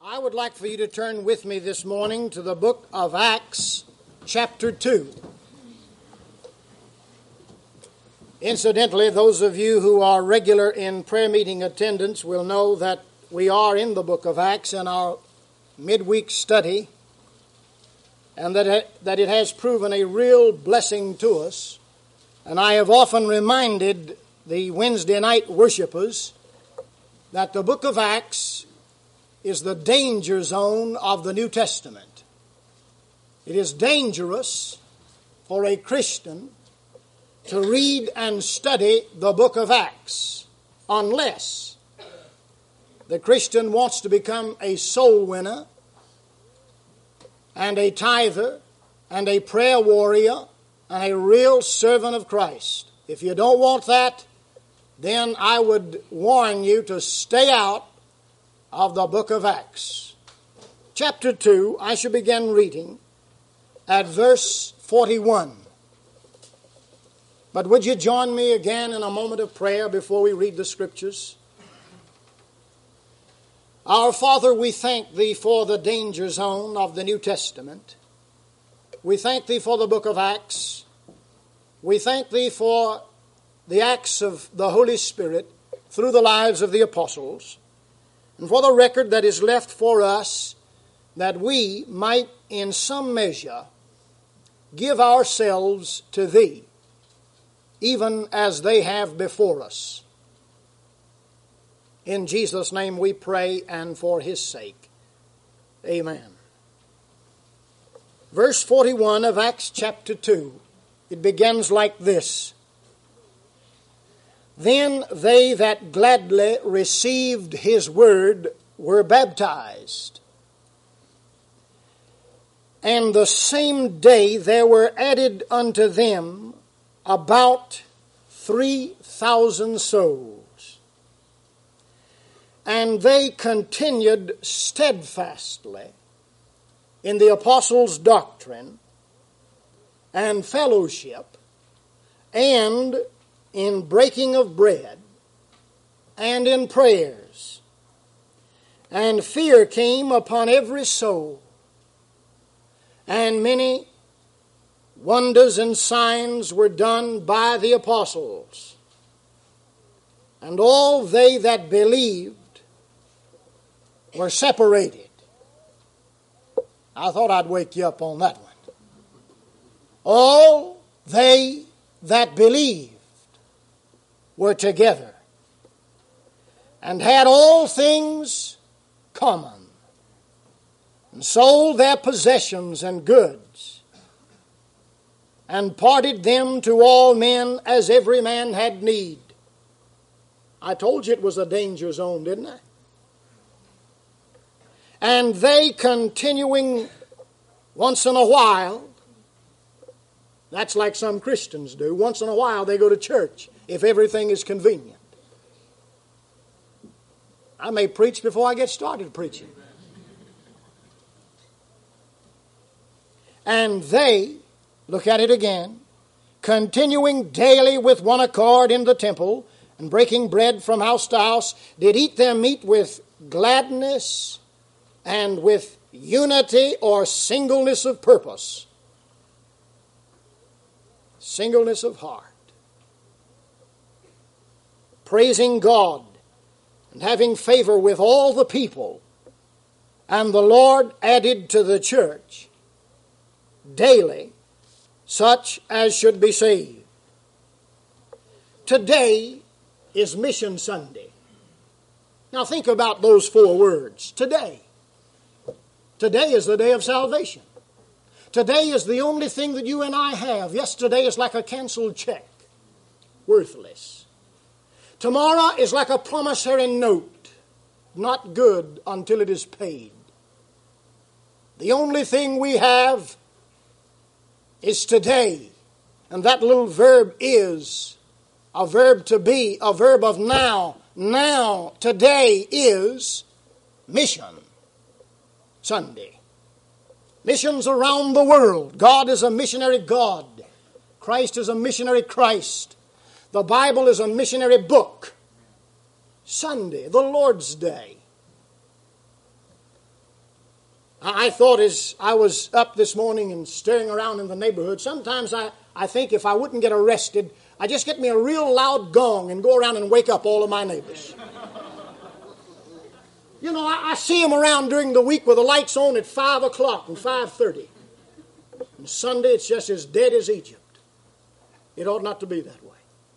I would like for you to turn with me this morning to the book of Acts, chapter 2. Incidentally, those of you who are regular in prayer meeting attendance will know that we are in the book of Acts in our midweek study, and that it has proven a real blessing to us. And I have often reminded the Wednesday night worshipers that the book of Acts is the danger zone of the New Testament. It is dangerous for a Christian to read and study the book of Acts unless the Christian wants to become a soul winner and a tither and a prayer warrior and a real servant of Christ. If you don't want that, then I would warn you to stay out of the book of Acts. Chapter 2, I shall begin reading at verse 41. But would you join me again in a moment of prayer before we read the Scriptures? Our Father, we thank Thee for the danger zone of the New Testament. We thank Thee for the book of Acts. We thank Thee for the acts of the Holy Spirit through the lives of the apostles, and for the record that is left for us, that we might in some measure give ourselves to Thee, even as they have before us. In Jesus' name we pray, and for His sake. Amen. Verse 41 of Acts chapter 2, it begins like this. Then they that gladly received His word were baptized. And the same day there were added unto them about 3,000 souls. And they continued steadfastly in the apostles' doctrine and fellowship, and in breaking of bread, and in prayers. And fear came upon every soul, and many wonders and signs were done by the apostles. And all they that believed were separated. I thought I'd wake you up on that one. All they that believed were together, and had all things common, and sold their possessions and goods, and parted them to all men as every man had need. I told you it was a danger zone, didn't I? And they continuing once in a while, that's like some Christians do, once in a while they go to church if everything is convenient. I may preach before I get started preaching. And they, look at it again, continuing daily with one accord in the temple, and breaking bread from house to house, did eat their meat with gladness and with unity or singleness of purpose, singleness of heart, praising God and having favor with all the people. And the Lord added to the church daily such as should be saved. Today is Mission Sunday. Now think about those 4 words. Today. Today is the day of salvation. Today is the only thing that you and I have. Yesterday is like a canceled check. Worthless. Tomorrow is like a promissory note, not good until it is paid. The only thing we have is today. And that little verb is a verb to be, a verb of now. Now, today is Mission Sunday. Missions around the world. God is a missionary God. Christ is a missionary Christ. The Bible is a missionary book. Sunday, the Lord's Day. I thought as I was up this morning and staring around in the neighborhood, sometimes I think if I wouldn't get arrested, I'd just get me a real loud gong and go around and wake up all of my neighbors. You know, I see them around during the week with the lights on at 5 o'clock and 5:30. And Sunday, it's just as dead as Egypt. It ought not to be that way.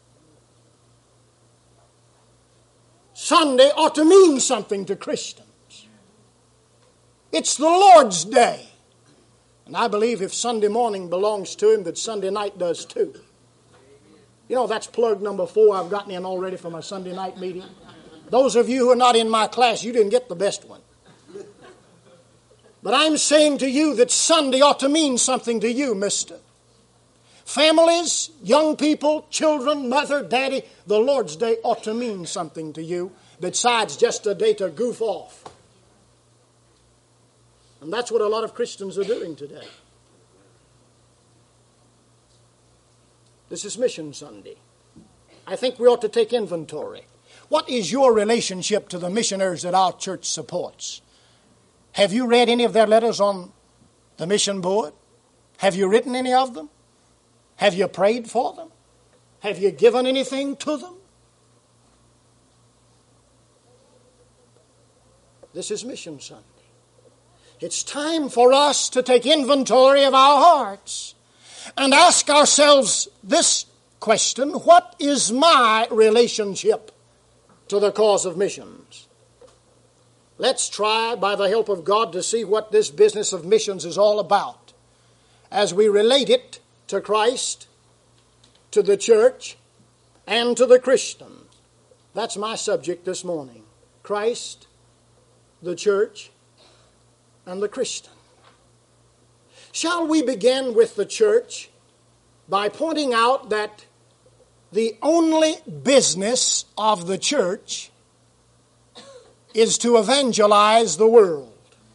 Sunday ought to mean something to Christians. It's the Lord's day. And I believe if Sunday morning belongs to Him, that Sunday night does too. You know, that's plug number 4 I've gotten in already for my Sunday night meeting. Those of you who are not in my class, you didn't get the best one. But I'm saying to you that Sunday ought to mean something to you, mister. Families, young people, children, mother, daddy, the Lord's Day ought to mean something to you besides just a day to goof off. And that's what a lot of Christians are doing today. This is Mission Sunday. I think we ought to take inventory. What is your relationship to the missionaries that our church supports? Have you read any of their letters on the mission board? Have you written any of them? Have you prayed for them? Have you given anything to them? This is Mission Sunday. It's time for us to take inventory of our hearts and ask ourselves this question: what is my relationship to the cause of missions? Let's try, by the help of God, to see what this business of missions is all about as we relate it to Christ, to the church, and to the Christian. That's my subject this morning. Christ, the church, and the Christian. Shall we begin with the church by pointing out that the only business of the church is to evangelize the world?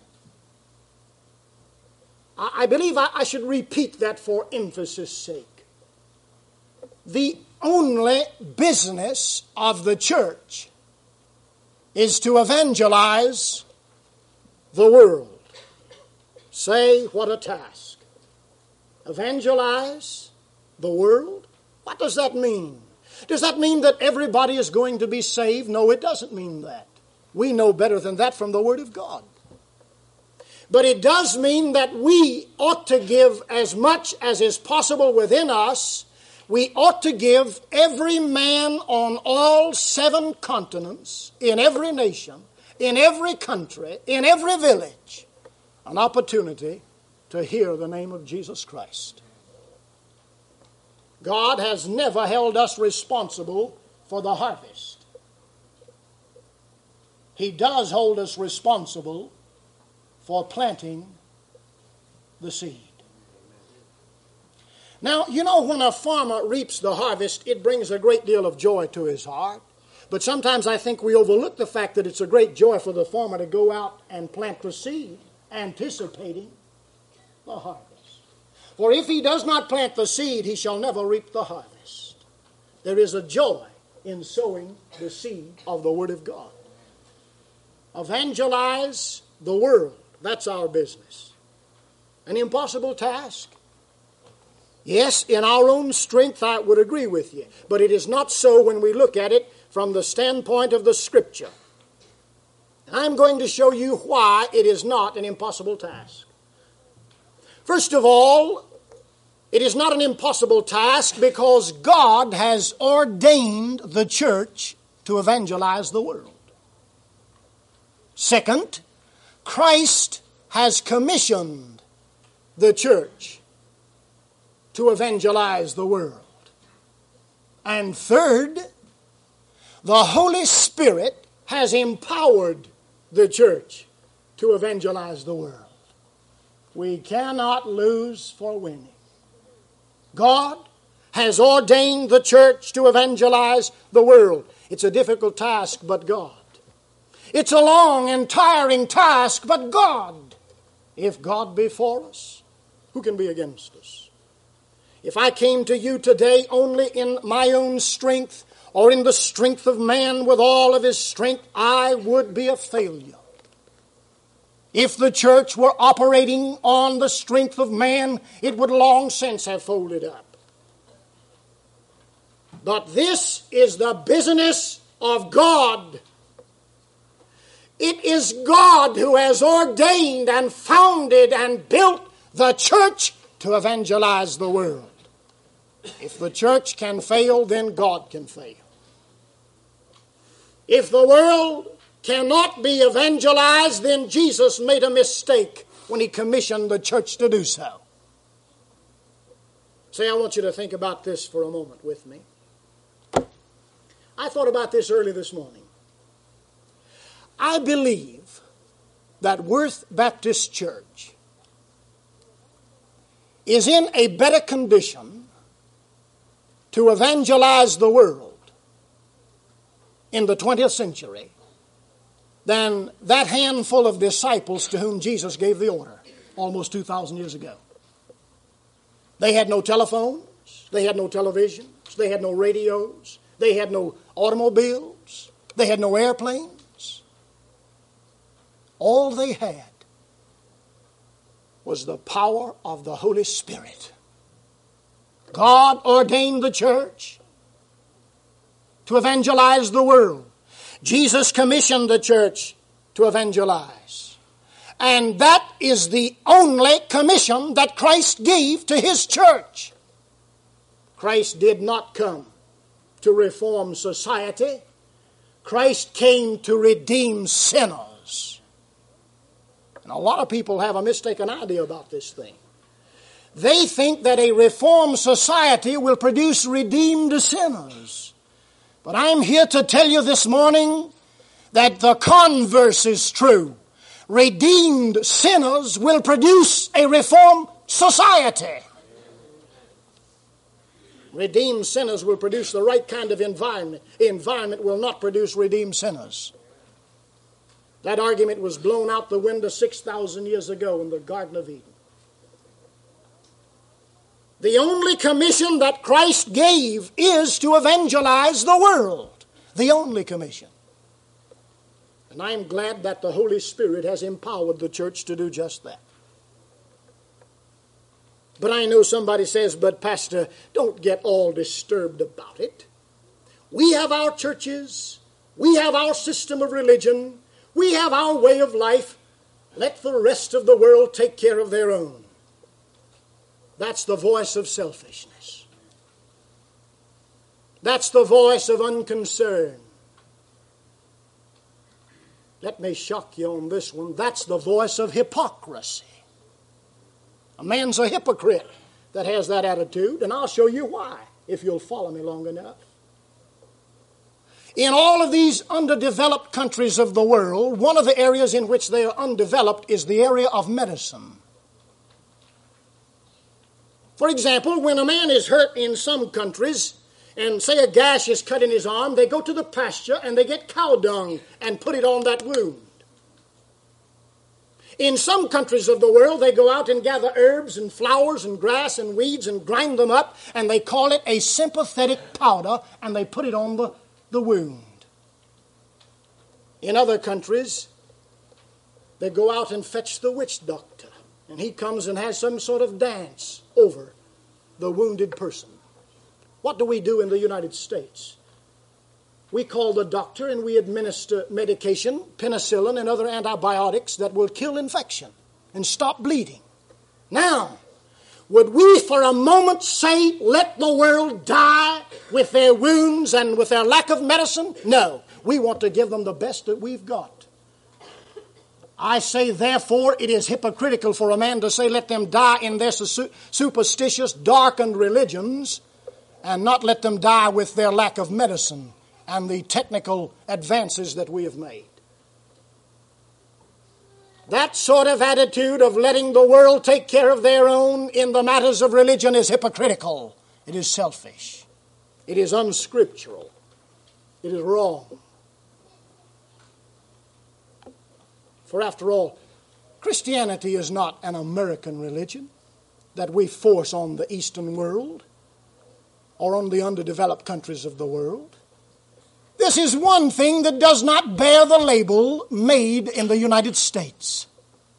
I believe I should repeat that for emphasis' sake. The only business of the church is to evangelize the world. Say, what a task. Evangelize the world? What does that mean? Does that mean that everybody is going to be saved? No, it doesn't mean that. We know better than that from the Word of God. But it does mean that we ought to give as much as is possible within us. We ought to give every man on all 7 continents, in every nation, in every country, in every village, an opportunity to hear the name of Jesus Christ. God has never held us responsible for the harvest. He does hold us responsible for planting the seed. Now, you know, when a farmer reaps the harvest, it brings a great deal of joy to his heart. But sometimes I think we overlook the fact that it's a great joy for the farmer to go out and plant the seed, anticipating the harvest. For if he does not plant the seed, he shall never reap the harvest. There is a joy in sowing the seed of the Word of God. Evangelize the world. That's our business. An impossible task? Yes, in our own strength I would agree with you. But it is not so when we look at it from the standpoint of the Scripture. I'm going to show you why it is not an impossible task. First of all, it is not an impossible task because God has ordained the church to evangelize the world. Second, Christ has commissioned the church to evangelize the world. And third, the Holy Spirit has empowered the church to evangelize the world. We cannot lose for winning. God has ordained the church to evangelize the world. It's a difficult task, but God. It's a long and tiring task, but God. If God be for us, who can be against us? If I came to you today only in my own strength or in the strength of man with all of his strength, I would be a failure. If the church were operating on the strength of man, it would long since have folded up. But this is the business of God. It is God who has ordained and founded and built the church to evangelize the world. If the church can fail, then God can fail. If the world cannot be evangelized, then Jesus made a mistake when he commissioned the church to do so. Say, I want you to think about this for a moment with me. I thought about this early this morning. I believe that Worth Baptist Church is in a better condition to evangelize the world in the 20th century than that handful of disciples to whom Jesus gave the order almost 2,000 years ago. They had no telephones, they had no televisions, they had no radios, they had no automobiles, they had no airplanes. All they had was the power of the Holy Spirit. God ordained the church to evangelize the world. Jesus commissioned the church to evangelize. And that is the only commission that Christ gave to his church. Christ did not come to reform society. Christ came to redeem sinners. And a lot of people have a mistaken idea about this thing. They think that a reformed society will produce redeemed sinners. But I'm here to tell you this morning that the converse is true. Redeemed sinners will produce a reformed society. Redeemed sinners will produce the right kind of environment. The environment will not produce redeemed sinners. That argument was blown out the window 6,000 years ago in the Garden of Eden. The only commission that Christ gave is to evangelize the world. The only commission. And I'm glad that the Holy Spirit has empowered the church to do just that. But I know somebody says, but Pastor, don't get all disturbed about it. We have our churches. We have our system of religion. We have our way of life. Let the rest of the world take care of their own. That's the voice of selfishness. That's the voice of unconcern. Let me shock you on this one. That's the voice of hypocrisy. A man's a hypocrite that has that attitude, and I'll show you why, if you'll follow me long enough. In all of these underdeveloped countries of the world, one of the areas in which they are undeveloped is the area of medicine. For example, when a man is hurt in some countries, and say a gash is cut in his arm, they go to the pasture and they get cow dung and put it on that wound. In some countries of the world, they go out and gather herbs and flowers and grass and weeds and grind them up, and they call it a sympathetic powder, and they put it on the wound. In other countries, they go out and fetch the witch doctor, and he comes and has some sort of dance over the wounded person. What do we do in the United States? We call the doctor and we administer medication, penicillin and other antibiotics that will kill infection and stop bleeding. Now, would we for a moment say, let the world die with their wounds and with their lack of medicine? No, we want to give them the best that we've got. I say, therefore, it is hypocritical for a man to say, let them die in their superstitious, darkened religions, and not let them die with their lack of medicine and the technical advances that we have made. That sort of attitude of letting the world take care of their own in the matters of religion is hypocritical. It is selfish. It is unscriptural. It is wrong. For after all, Christianity is not an American religion that we force on the Eastern world or on the underdeveloped countries of the world. This is one thing that does not bear the label made in the United States.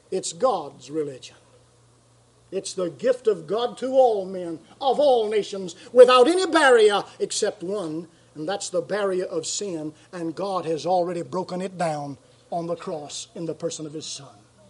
It's God's religion. It's the gift of God to all men, of all nations, without any barrier except one, and that's the barrier of sin, and God has already broken it down on the cross in the person of His Son.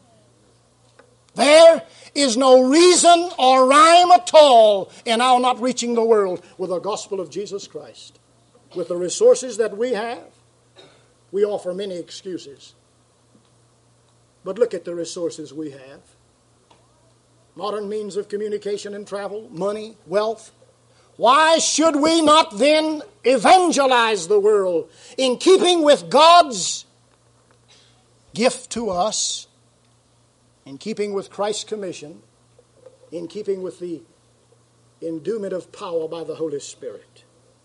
There is no reason or rhyme at all in our not reaching the world with the gospel of Jesus Christ. With the resources that we have, we offer many excuses. But look at the resources we have. Modern means of communication and travel, money, wealth. Why should we not then evangelize the world in keeping with God's gift to us, in keeping with Christ's commission, in keeping with the endowment of power by the Holy Spirit?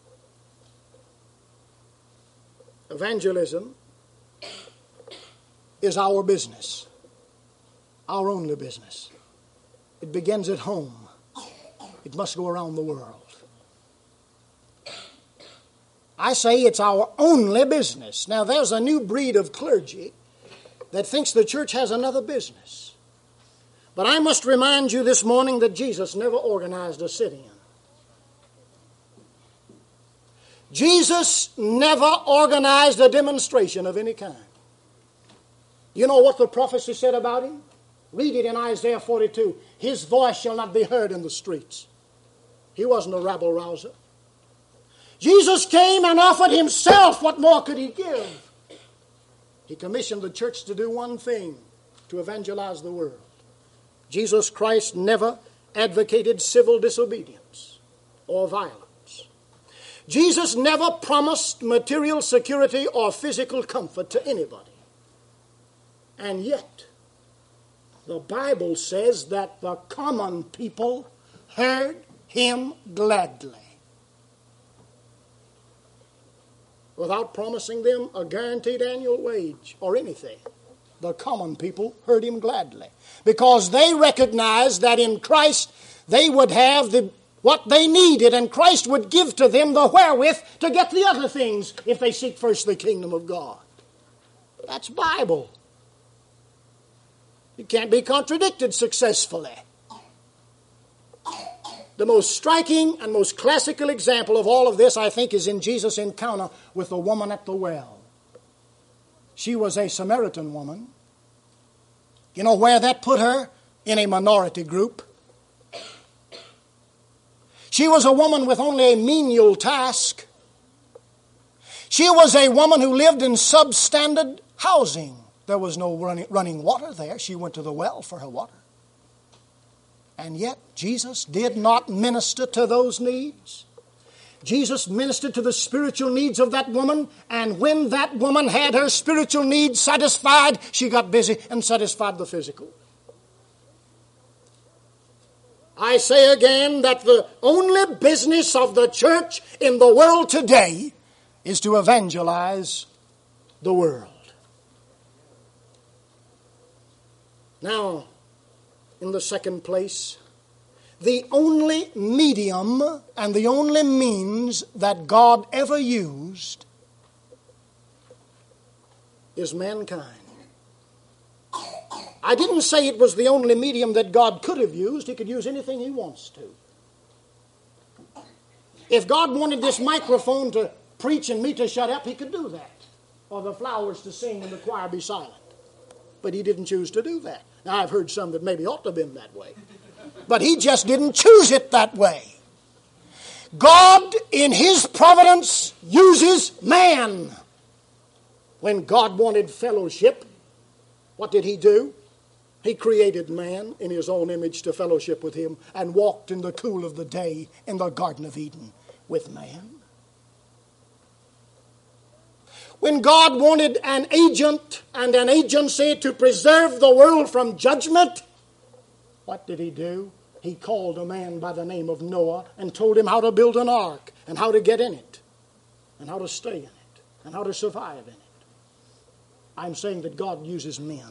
Evangelism is our business, our only business. It begins at home. It must go around the world. I say it's our only business. Now, there's a new breed of clergy that thinks the church has another business. But I must remind you this morning that Jesus never organized a sit-in. Jesus never organized a demonstration of any kind. You know what the prophecy said about Him? Read it in Isaiah 42. His voice shall not be heard in the streets. He wasn't a rabble-rouser. Jesus came and offered Himself. What more could He give? He commissioned the church to do one thing, to evangelize the world. Jesus Christ never advocated civil disobedience or violence. Jesus never promised material security or physical comfort to anybody. And yet, the Bible says that the common people heard Him gladly, without promising them a guaranteed annual wage or anything. The common people heard Him gladly because they recognized that in Christ they would have what they needed, and Christ would give to them the wherewith to get the other things if they seek first the kingdom of God. That's Bible. It can't be contradicted successfully. The most striking and most classical example of all of this, I think, is in Jesus' encounter with the woman at the well. She was a Samaritan woman. You know where that put her? In a minority group. She was a woman with only a menial task. She was a woman who lived in substandard housing. There was no running water there. She went to the well for her water. And yet, Jesus did not minister to those needs. Jesus ministered to the spiritual needs of that woman, and when that woman had her spiritual needs satisfied, she got busy and satisfied the physical. I say again that the only business of the church in the world today is to evangelize the world. Now, in the second place, the only medium and the only means that God ever used is mankind. I didn't say it was the only medium that God could have used. He could use anything He wants to. If God wanted this microphone to preach and me to shut up, He could do that. Or the flowers to sing and the choir be silent. But He didn't choose to do that. Now, I've heard some that maybe ought to have been that way. But He just didn't choose it that way. God, in His providence, uses man. When God wanted fellowship, what did He do? He created man in His own image to fellowship with Him and walked in the cool of the day in the Garden of Eden with man. When God wanted an agent and an agency to preserve the world from judgment, what did He do? He called a man by the name of Noah and told him how to build an ark and how to get in it and how to stay in it and how to survive in it. I'm saying that God uses men.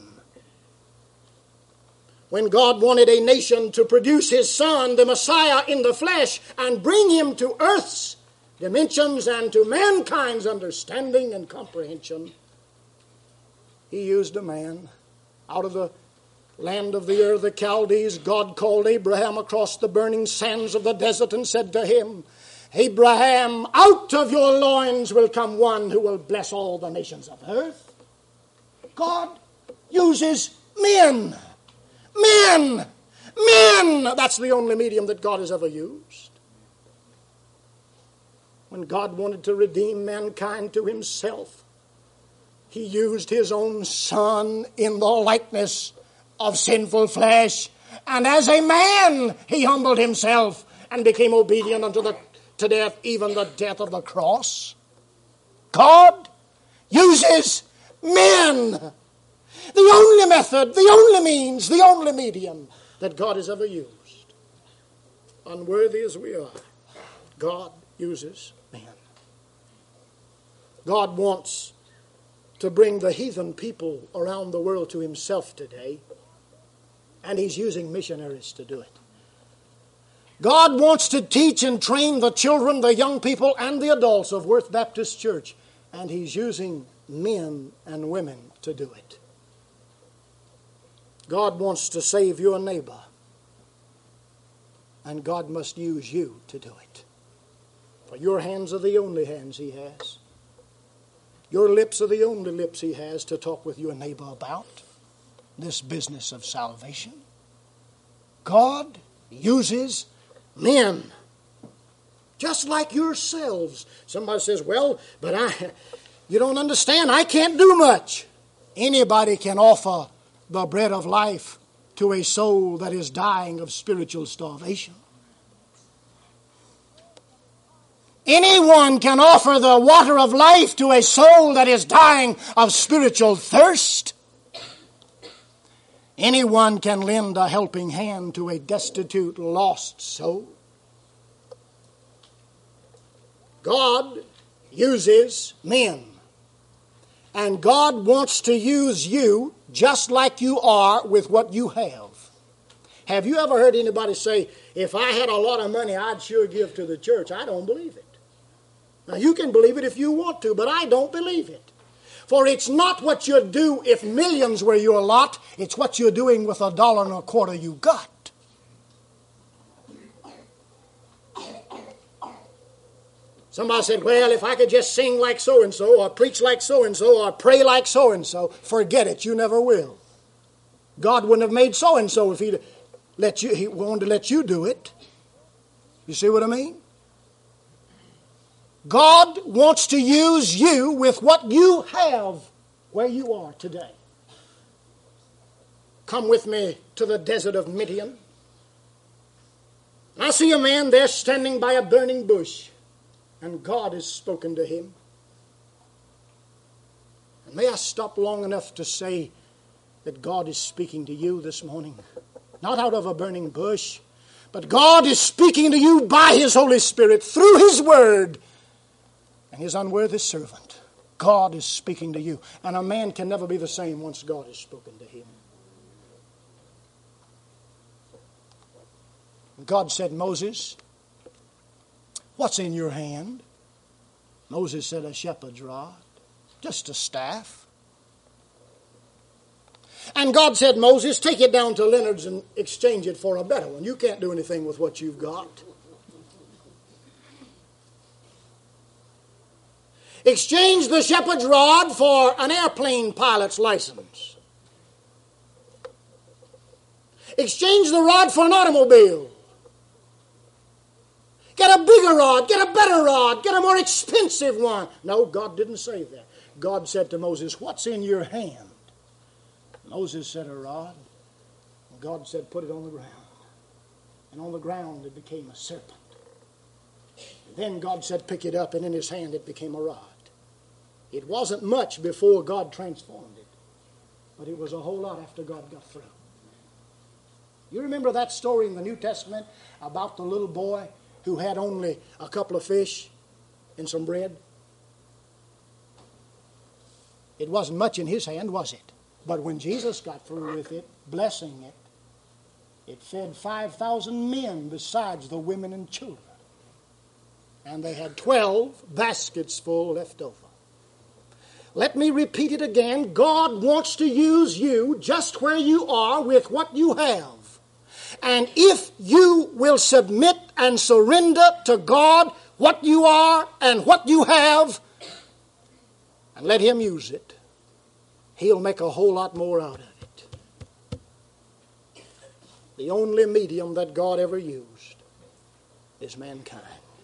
When God wanted a nation to produce His Son, the Messiah in the flesh, and bring Him to earth's dimensions and to mankind's understanding and comprehension, He used a man out of the land of the Ur, the Chaldees, God called Abraham across the burning sands of the desert and said to him, Abraham, out of your loins will come one who will bless all the nations of earth. God uses men. Men! Men! That's the only medium that God has ever used. When God wanted to redeem mankind to himself, he used his own Son in the likeness of sinful flesh. And as a man, he humbled himself and became obedient to death, even the death of the cross. God uses men. The only method, the only means, the only medium that God has ever used. Unworthy as we are, God uses men. God wants to bring the heathen people around the world to himself today, and he's using missionaries to do it. God wants to teach and train the children, the young people, and the adults of Worth Baptist Church, and he's using men and women to do it. God wants to save your neighbor, and God must use you to do it. For your hands are the only hands he has. Your lips are the only lips he has to talk with your neighbor about this business of salvation. God uses men, just like yourselves. Somebody says, well, but you don't understand, I can't do much. Anybody can offer the bread of life to a soul that is dying of spiritual starvation. Anyone can offer the water of life to a soul that is dying of spiritual thirst. Anyone can lend a helping hand to a destitute, lost soul. God uses men. And God wants to use you just like you are with what you have. Have you ever heard anybody say, if I had a lot of money, I'd sure give to the church? I don't believe it. Now, you can believe it if you want to, but I don't believe it. For it's not what you'd do if millions were your lot. It's what you're doing with $1.25 you got. Somebody said, well, if I could just sing like so-and-so, or preach like so-and-so, or pray like so-and-so, forget it, you never will. God wouldn't have made so-and-so if he wanted to let you do it. You see what I mean? God wants to use you with what you have where you are today. Come with me to the desert of Midian. I see a man there standing by a burning bush, and God has spoken to him. And may I stop long enough to say that God is speaking to you this morning, not out of a burning bush, but God is speaking to you by His Holy Spirit through His Word. And His unworthy servant, God is speaking to you. And a man can never be the same once God has spoken to him. God said, Moses, what's in your hand? Moses said, a shepherd's rod, just a staff. And God said, Moses, take it down to Leonard's and exchange it for a better one. You can't do anything with what you've got. Exchange the shepherd's rod for an airplane pilot's license. Exchange the rod for an automobile. Get a bigger rod, get a better rod, get a more expensive one. No, God didn't say that. God said to Moses, what's in your hand? Moses said, a rod. And God said, put it on the ground. And on the ground it became a serpent. And then God said, pick it up, and in his hand it became a rod. It wasn't much before God transformed it, but it was a whole lot after God got through. You remember that story in the New Testament about the little boy who had only a couple of fish and some bread? It wasn't much in his hand, was it? But when Jesus got through with it, blessing it, it fed 5,000 men besides the women and children. And they had 12 baskets full left over. Let me repeat it again. God wants to use you just where you are with what you have. And if you will submit and surrender to God what you are and what you have, and let Him use it, He'll make a whole lot more out of it. The only medium that God ever used is mankind.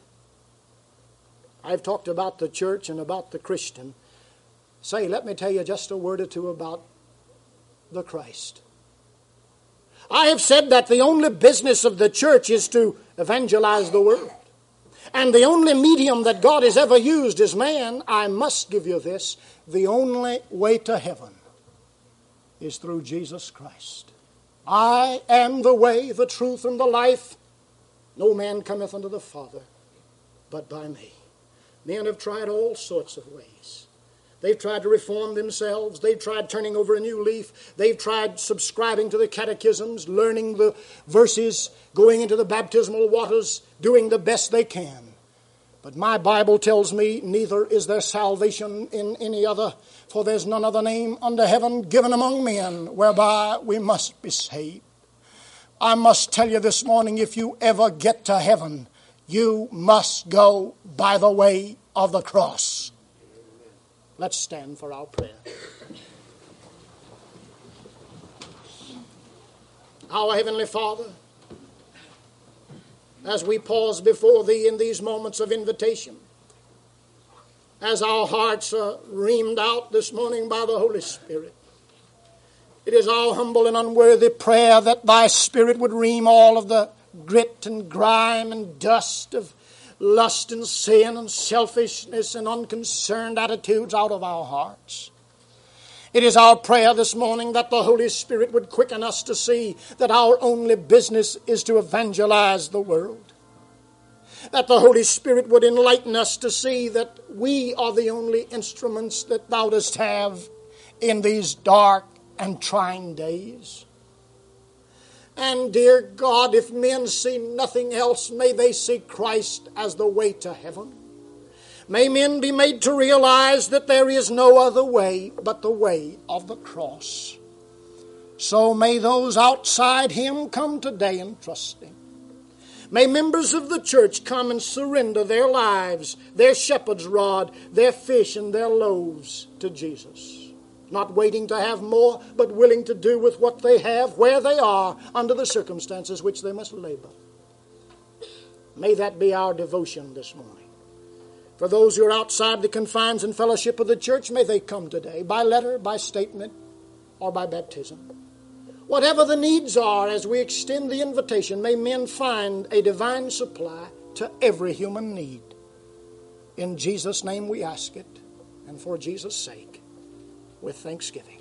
I've talked about the church and about the Christian. Say, let me tell you just a word or two about the Christ. I have said that the only business of the church is to evangelize the world. And the only medium that God has ever used is man. I must give you this. The only way to heaven is through Jesus Christ. I am the way, the truth, and the life. No man cometh unto the Father but by me. Men have tried all sorts of ways. They've tried to reform themselves. They've tried turning over a new leaf. They've tried subscribing to the catechisms, learning the verses, going into the baptismal waters, doing the best they can. But my Bible tells me neither is there salvation in any other, for there's none other name under heaven given among men whereby we must be saved. I must tell you this morning, if you ever get to heaven, you must go by the way of the cross. Let's stand for our prayer. Our Heavenly Father, as we pause before Thee in these moments of invitation, as our hearts are reamed out this morning by the Holy Spirit, it is our humble and unworthy prayer that Thy Spirit would ream all of the grit and grime and dust of lust and sin and selfishness and unconcerned attitudes out of our hearts. It is our prayer this morning that the Holy Spirit would quicken us to see that our only business is to evangelize the world. That the Holy Spirit would enlighten us to see that we are the only instruments that Thou dost have in these dark and trying days. And dear God, if men see nothing else, may they see Christ as the way to heaven. May men be made to realize that there is no other way but the way of the cross. So may those outside Him come today and trust Him. May members of the church come and surrender their lives, their shepherd's rod, their fish and their loaves to Jesus. Not waiting to have more, but willing to do with what they have, where they are, under the circumstances which they must labor. May that be our devotion this morning. For those who are outside the confines and fellowship of the church, may they come today, by letter, by statement, or by baptism. Whatever the needs are, as we extend the invitation, may men find a divine supply to every human need. In Jesus' name we ask it, and for Jesus' sake, with thanksgiving.